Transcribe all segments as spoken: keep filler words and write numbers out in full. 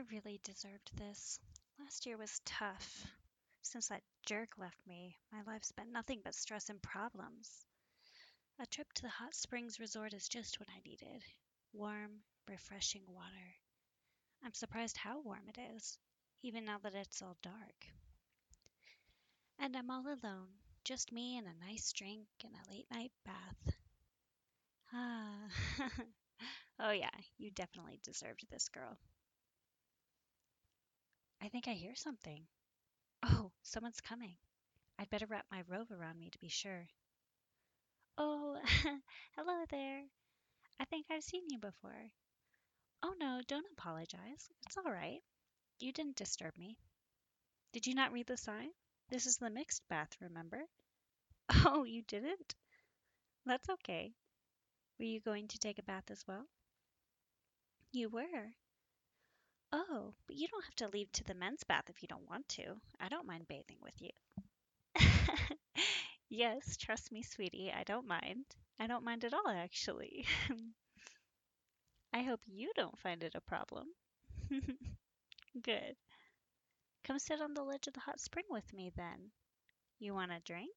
really deserved this. Last year was tough. Since that jerk left me, my life's been nothing but stress and problems. A trip to the hot springs resort is just what I needed. Warm, refreshing water. I'm surprised how warm it is, even now that it's all dark. And I'm all alone, just me and a nice drink and a late night bath. Ah. Oh, yeah, you definitely deserved this, girl. I think I hear something. Oh, someone's coming. I'd better wrap my robe around me to be sure. Oh, hello there. I think I've seen you before. Oh no, don't apologize. It's all right. You didn't disturb me. Did you not read the sign? This is the mixed bath, remember? Oh, you didn't? That's okay. Were you going to take a bath as well? You were. Oh, but you don't have to leave to the men's bath if you don't want to. I don't mind bathing with you. Yes, trust me, sweetie, I don't mind. I don't mind at all, actually. I hope you don't find it a problem. Good. Come sit on the ledge of the hot spring with me then. You want a drink?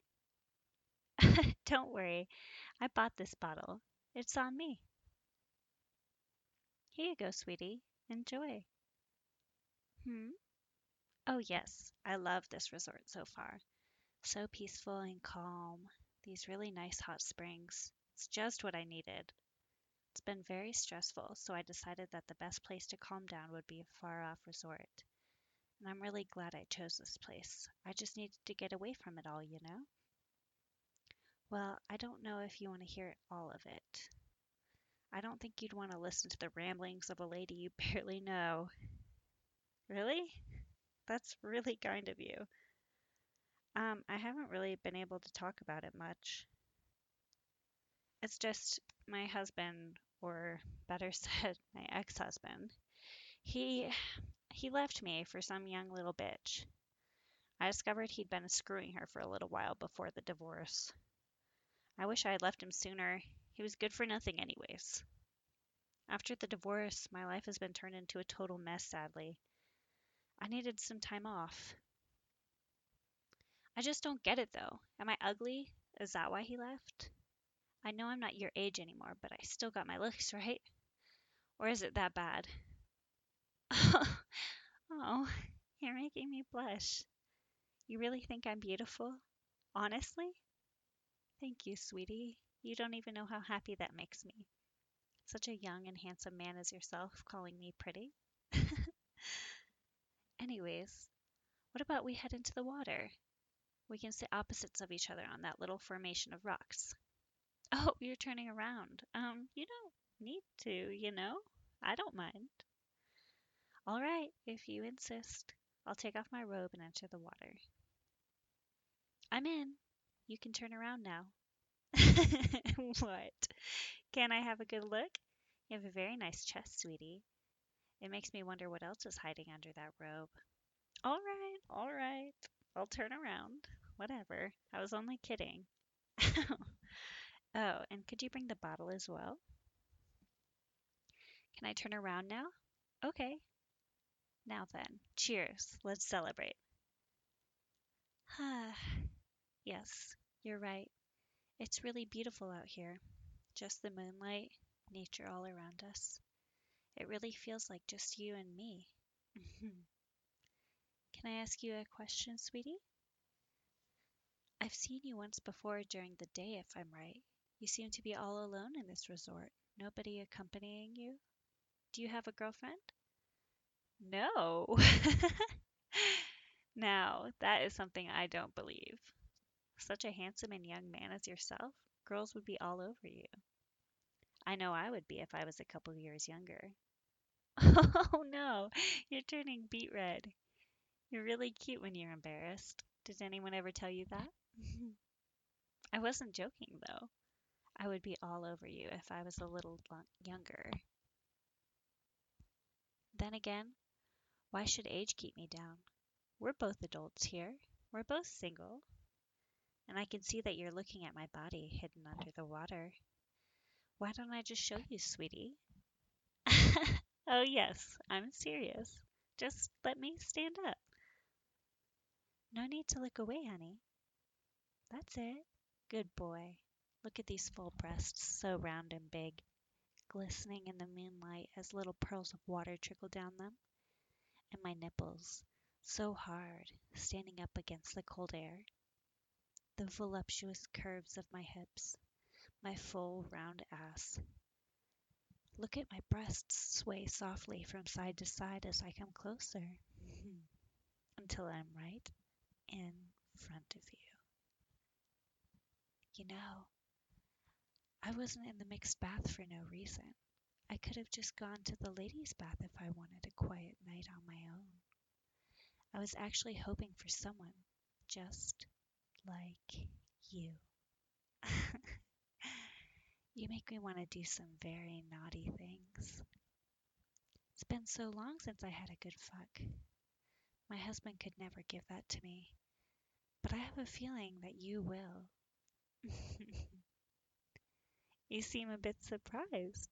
Don't worry, I bought this bottle. It's on me. Here you go, sweetie. Enjoy. Hmm? Oh, yes, I love this resort so far. So peaceful and calm. These really nice hot springs. It's just what I needed. It's been very stressful, so I decided that the best place to calm down would be a far off resort. And I'm really glad I chose this place. I just needed to get away from it all, you know? Well, I don't know if you want to hear all of it. I don't think you'd want to listen to the ramblings of a lady you barely know. Really? That's really kind of you. Um, I haven't really been able to talk about it much. It's just my husband, or better said, my ex-husband. He he left me for some young little bitch. I discovered he'd been screwing her for a little while before the divorce. I wish I had left him sooner. He was good for nothing anyways. After the divorce, my life has been turned into a total mess, sadly. I needed some time off. I just don't get it though. Am I ugly? Is that why he left? I know I'm not your age anymore, but I still got my looks, right? Or is it that bad? Oh, you're making me blush. You really think I'm beautiful? Honestly? Thank you, sweetie. You don't even know how happy that makes me. Such a young and handsome man as yourself calling me pretty. Anyways, what about we head into the water? We can sit opposites of each other on that little formation of rocks. Oh, you're turning around. Um, you don't need to, you know? I don't mind. All right, if you insist. I'll take off my robe and enter the water. I'm in. You can turn around now. What? Can I have a good look? You have a very nice chest, sweetie. It makes me wonder what else is hiding under that robe. All right, all right. I'll turn around. Whatever. I was only kidding. Oh, and could you bring the bottle as well? Can I turn around now? Okay. Now then, cheers. Let's celebrate. Ah, yes, you're right. It's really beautiful out here. Just the moonlight, nature all around us. It really feels like just you and me. Can I ask you a question, sweetie? I've seen you once before during the day, if I'm right. You seem to be all alone in this resort. Nobody accompanying you? Do you have a girlfriend? No. Now, that is something I don't believe. Such a handsome and young man as yourself, girls would be all over you. I know I would be if I was a couple years younger. Oh no, you're turning beet red. You're really cute when you're embarrassed. Did anyone ever tell you that? I wasn't joking though. I would be all over you if I was a little lo- younger. Then again, why should age keep me down? We're both adults here. We're both single. And I can see that you're looking at my body hidden under the water. Why don't I just show you, sweetie? Oh, yes, I'm serious. Just let me stand up. No need to look away, honey. That's it. Good boy. Look at these full breasts, so round and big, glistening in the moonlight as little pearls of water trickle down them. And my nipples, so hard, standing up against the cold air. The voluptuous curves of my hips, my full, round ass. Look at my breasts sway softly from side to side as I come closer, until I'm right in front of you. You know, I wasn't in the mixed bath for no reason. I could have just gone to the ladies' bath if I wanted a quiet night on my own. I was actually hoping for someone just like you. You make me want to do some very naughty things. It's been so long since I had a good fuck. My husband could never give that to me, but I have a feeling that you will. You seem a bit surprised.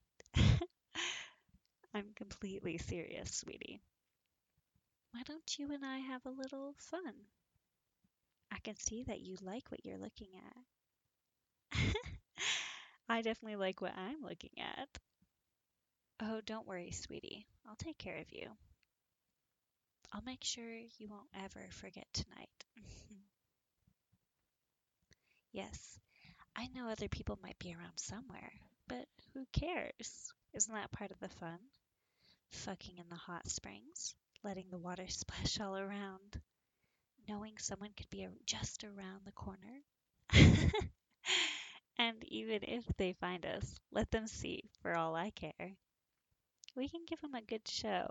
I'm completely serious, sweetie. Why don't you and I have a little fun? I can see that you like what you're looking at. I definitely like what I'm looking at. Oh, don't worry, sweetie. I'll take care of you. I'll make sure you won't ever forget tonight. Yes, I know other people might be around somewhere, but who cares? Isn't that part of the fun? Fucking in the hot springs, letting the water splash all around, knowing someone could be just around the corner. And even if they find us, let them see for all I care. We can give them a good show.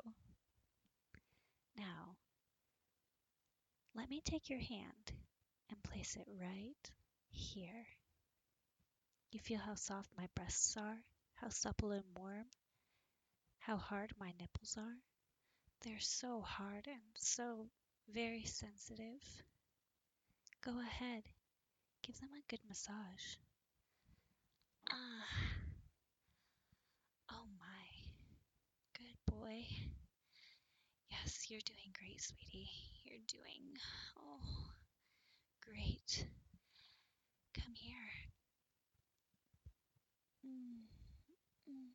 Now, let me take your hand and place it right here. You feel how soft my breasts are, how supple and warm, how hard my nipples are. They're so hard and so very sensitive. Go ahead, give them a good massage. Ah, oh my, good boy. Yes, you're doing great, sweetie. You're doing, oh, great. Come here. Mm, mm.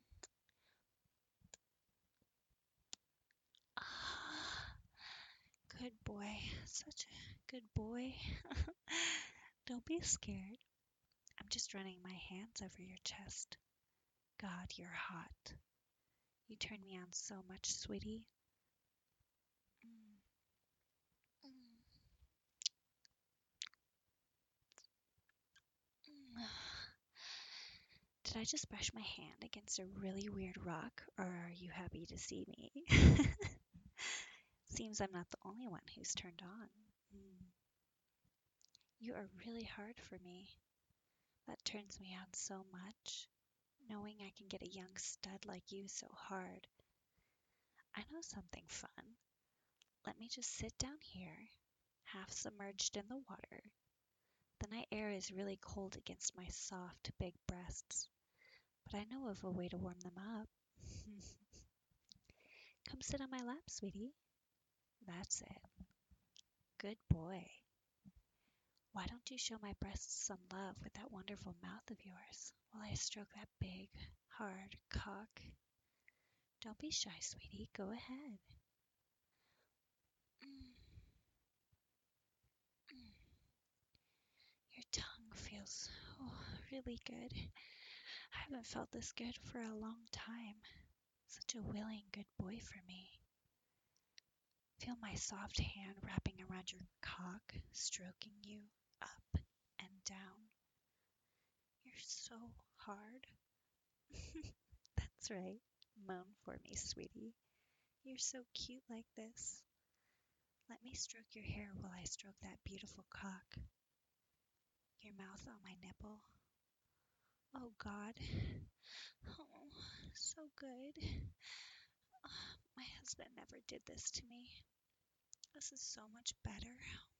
Ah, good boy. Such a good boy. Don't be scared. I'm just running my hands over your chest. God, you're hot. You turn me on so much, sweetie. Mm, mm, mm. Did I just brush my hand against a really weird rock, or are you happy to see me? Seems I'm not the only one who's turned on. Mm. You are really hard for me. That turns me on so much, knowing I can get a young stud like you so hard. I know something fun. Let me just sit down here, half submerged in the water. The night air is really cold against my soft, big breasts, but I know of a way to warm them up. Come sit on my lap, sweetie. That's it. Good boy. Why don't you show my breasts some love with that wonderful mouth of yours while I stroke that big, hard cock? Don't be shy, sweetie. Go ahead. Mm, mm. Your tongue feels oh, really good. I haven't felt this good for a long time. Such a willing good boy for me. Feel my soft hand wrapping around your cock, stroking you up and down. You're so hard. That's right. Moan for me, sweetie. You're so cute like this. Let me stroke your hair while I stroke that beautiful cock. Your mouth on my nipple. Oh God. Oh, so good. Ah, my husband never did this to me. This is so much better.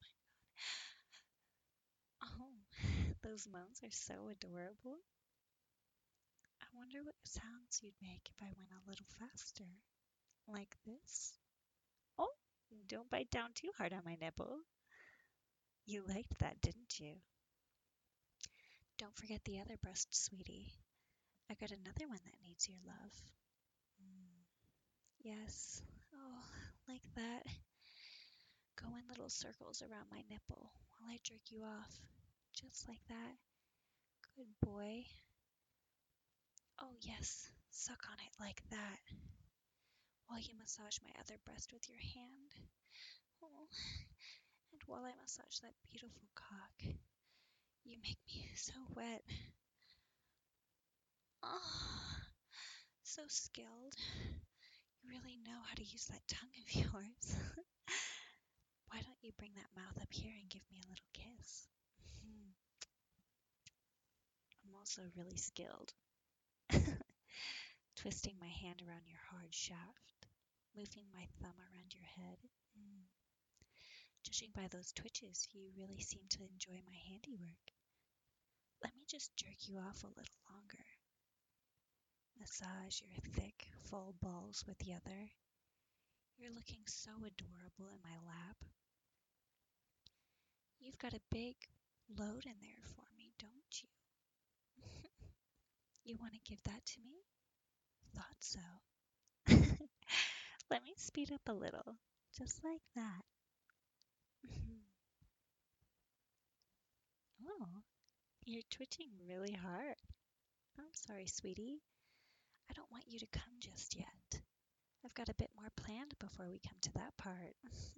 Oh, those moans are so adorable. I wonder what sounds you'd make if I went a little faster. Like this. Oh, don't bite down too hard on my nipple. You liked that, didn't you? Don't forget the other breast, sweetie. I got another one that needs your love. Mm. Yes. Oh, like that. Go in little circles around my nipple while I jerk you off. Just like that. Good boy. Oh, yes. Suck on it like that while you massage my other breast with your hand. Oh, and while I massage that beautiful cock, you make me so wet. Oh, so skilled. You really know how to use that tongue of yours. Why don't you bring that mouth up here and give me a little kiss? Hmm. I'm also really skilled. Twisting my hand around your hard shaft, moving my thumb around your head. Mm. Judging by those twitches, you really seem to enjoy my handiwork. Let me just jerk you off a little longer. Massage your thick, full balls with the other. You're looking so adorable in my lap. You've got a big load in there for me, don't you? You want to give that to me? Thought so. Let me speed up a little, just like that. Oh, you're twitching really hard. I'm sorry, sweetie. I don't want you to come just yet. I've got a bit more planned before we come to that part.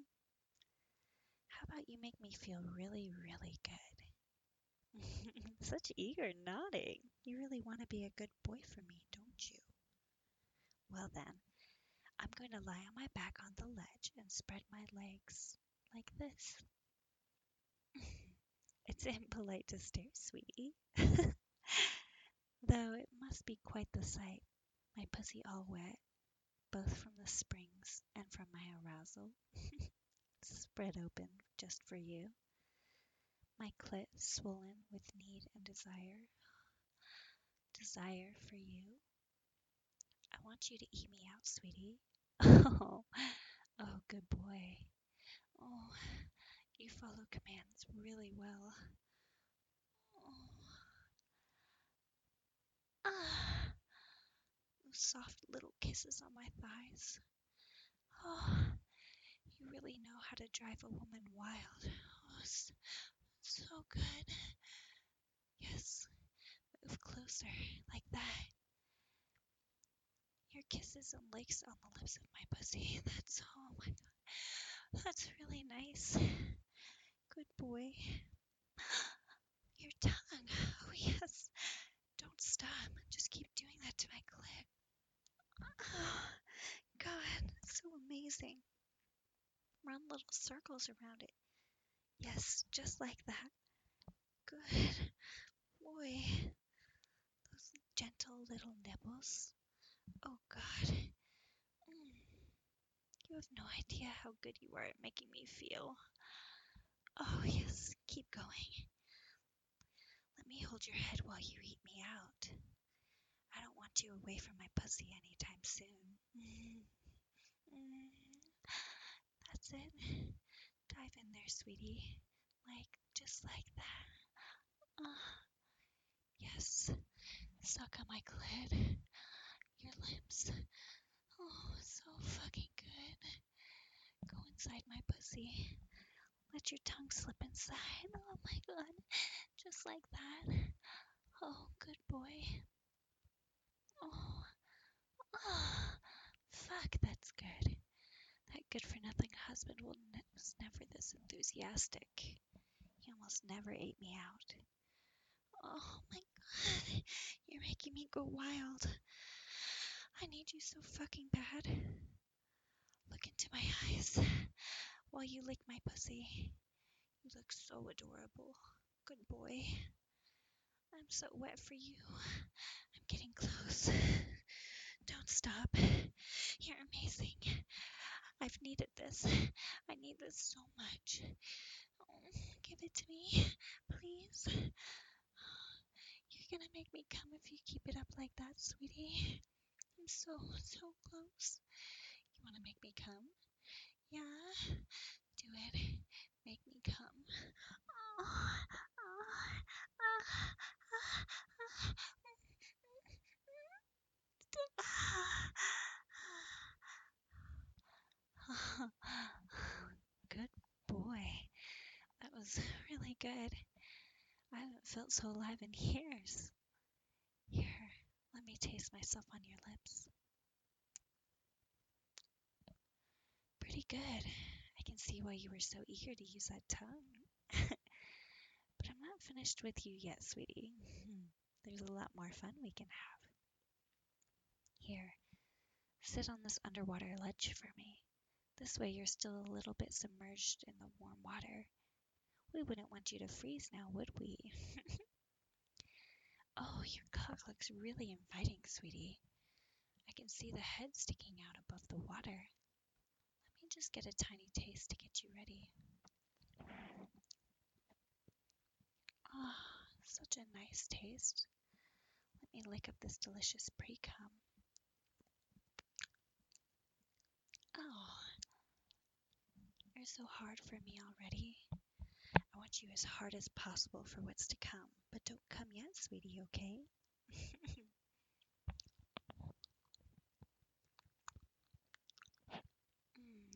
How about you make me feel really, really good? Such eager nodding. You really want to be a good boy for me, don't you? Well then, I'm going to lie on my back on the ledge and spread my legs like this. It's impolite to stare, sweetie. Though it must be quite the sight, my pussy all wet, both from the springs and from my arousal. Spread open just for you. My clit swollen with need and desire. Desire for you. I want you to eat me out, sweetie. Oh, oh, good boy. Oh, you follow commands really well. Oh, ah, those soft little kisses on my thighs. Oh, you really know how to drive a woman wild. Oh, so, so good. Yes, move closer, like that. Your kisses and licks on the lips of my pussy. That's, oh my god, that's really nice. Good boy. Your tongue. Oh, yes. Don't stop. Just keep doing that to my clit. Oh, God, it's so amazing. Run little circles around it. Yes, just like that. Good boy. Those gentle little nibbles. Oh, God. Mm. You have no idea how good you are at making me feel. Oh, yes. Keep going. Let me hold your head while you eat me out. I don't want you away from my pussy anytime soon. Mm. Mm. That's it. Dive in there, sweetie. Like, just like that. Uh, yes. Suck on my clit. Your lips. Oh, so fucking good. Go inside my pussy. Let your tongue slip inside. Oh my god. Just like that. Oh, good boy. Oh. Oh. Fuck, that's good. That good for nothing husband will ne- was never this enthusiastic. He almost never ate me out. Oh my god. You're making me go wild. I need you so fucking bad. Look into my eyes while you lick my pussy. You look so adorable. Good boy. I'm so wet for you. I'm getting close. Don't stop. You're amazing. I've needed this. I need this so much. Oh, give it to me, please. You're gonna make me come if you keep it up like that, sweetie. I'm so, so close. You me come? Yeah, do it. Make me come. Oh, oh, ah, ah, ah. Good boy. That was really good. I haven't felt so alive in years. Here, let me taste myself on your lips. Pretty good. I can see why you were so eager to use that tongue. But I'm not finished with you yet, sweetie. There's a lot more fun we can have. Here, sit on this underwater ledge for me. This way you're still a little bit submerged in the warm water. We wouldn't want you to freeze now, would we? Oh, your cock looks really inviting, sweetie. I can see the head sticking out above the water. Let me just get a tiny taste to get you ready. Ah, oh, such a nice taste. Let me lick up this delicious pre-cum. Oh, you're so hard for me already. I want you as hard as possible for what's to come, but don't come yet, sweetie, okay? mm.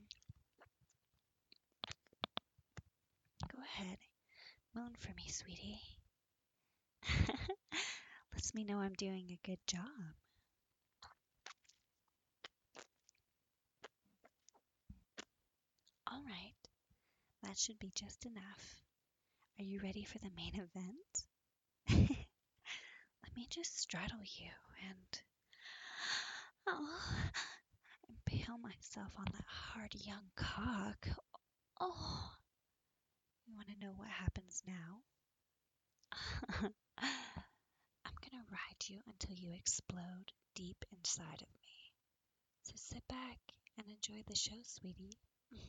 Go ahead, moan for me, sweetie. Lets me know I'm doing a good job. All right, that should be just enough. Are you ready for the main event? Let me just straddle you and oh, impale myself on that hard young cock. Oh, you want to know what happens now? I'm gonna ride you until you explode deep inside of me. So sit back and enjoy the show, sweetie.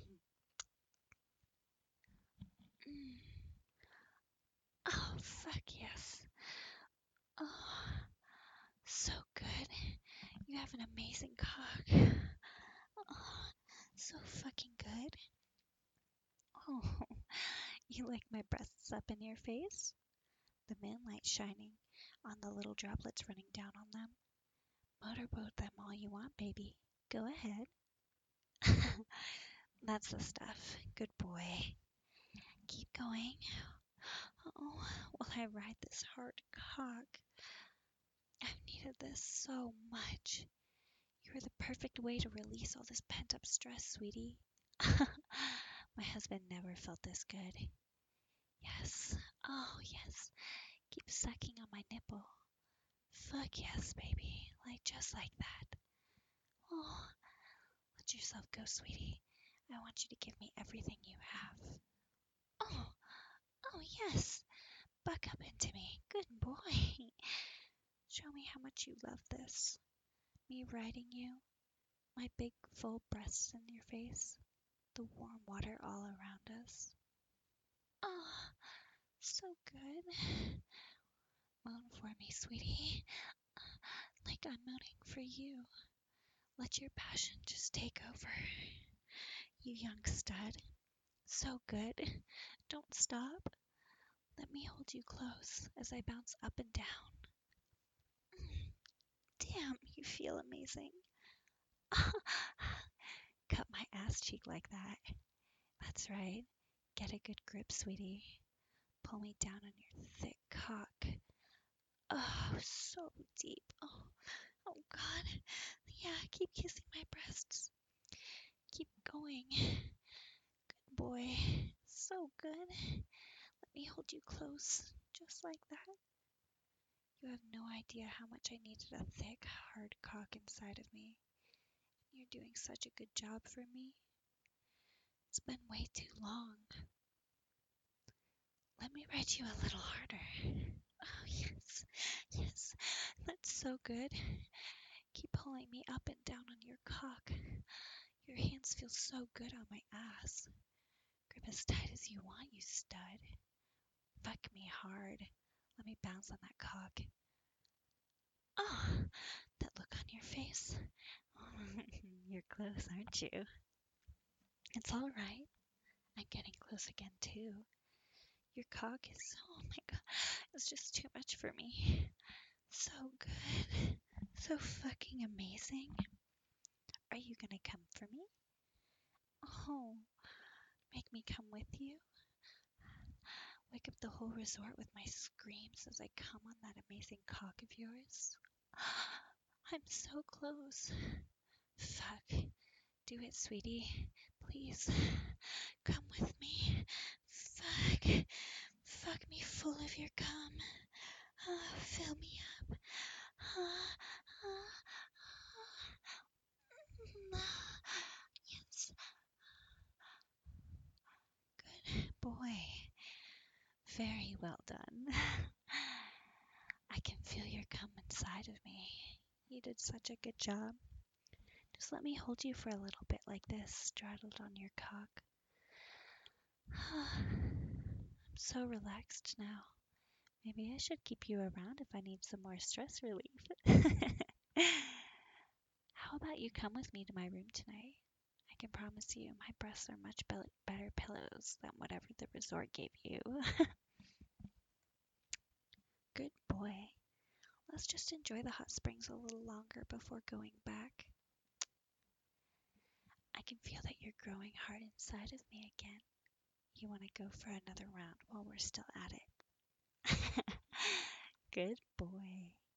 Mm. Oh, fuck yes. Oh, so good. You have an amazing cock. Oh, so fucking good. Oh, you like my breasts up in your face? The moonlight shining on the little droplets running down on them. Motorboat them all you want, baby. Go ahead. That's the stuff. Good boy. Keep going. Oh, while I ride this hard cock. I've needed this so much. You're the perfect way to release all this pent-up stress, sweetie. My husband never felt this good. Yes. Oh, yes. Keep sucking on my nipple. Fuck yes, baby. Like, just like that. Oh, let yourself go, sweetie. I want you to give me everything you have. Oh, oh, yes. Buck up into me. Good boy. Show me how much you love this. Me riding you. My big, full breasts in your face. The warm water all around us. Oh, so good. Moan for me, sweetie. Like I'm moaning for you. Let your passion just take over. You young stud. So good. Don't stop. Let me hold you close as I bounce up and down. Damn, you feel amazing. Cut my ass cheek like that. That's right. Get a good grip, sweetie. Pull me down on your thick cock. Oh, so deep. Oh, oh God. Yeah, keep kissing my breasts. Keep going. Good boy. So good. Let me hold you close, just like that. You have no idea how much I needed a thick, hard cock inside of me. You're doing such a good job for me. It's been way too long. Let me ride you a little harder. Oh, yes, yes, that's so good. Keep pulling me up and down on your cock. Your hands feel so good on my ass. Grip as tight as you want, you stud. Fuck me hard. Let me bounce on that cock. Oh, that look on your face. you're close, aren't you? It's all right. I'm getting close again, too. Your cock is, oh my god, it's just too much for me. So good. So fucking amazing. Are you gonna come for me? Oh, make me come with you? Wake up the whole resort with my screams as I come on that amazing cock of yours? I'm so close. Fuck. Do it, sweetie. Please. Come with me. Fuck. Fuck me full of your cum. Ah, fill me up. Ah, ah, ah. Yes. Good boy. Very well done. I can feel your cum inside of me. You did such a good job. Just let me hold you for a little bit like this, straddled on your cock. I'm so relaxed now. Maybe I should keep you around if I need some more stress relief. How about you come with me to my room tonight? I can promise you my breasts are much be- better pillows than whatever the resort gave you. Good boy. Let's just enjoy the hot springs a little longer before going back. I can feel that you're growing hard inside of me again. You want to go for another round while we're still at it. Good boy.